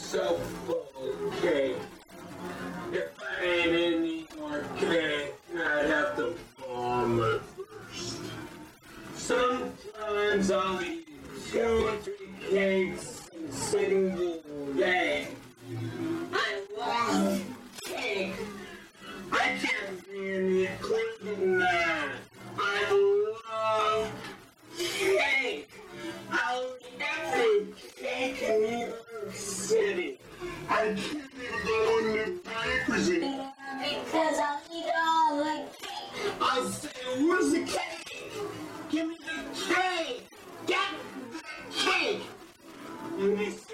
so full of cake. If I ate any more cake, I'd have to vomit first. Sometimes I'll eat 2 or 3 cakes in a single day. I love cake. I can't be any including that. I love cake. I'll eat every cake in New York City. I can't even go into bakery. Because I'll eat all the cake. I'll say, where's the cake? Give me the cake. Get the cake. And they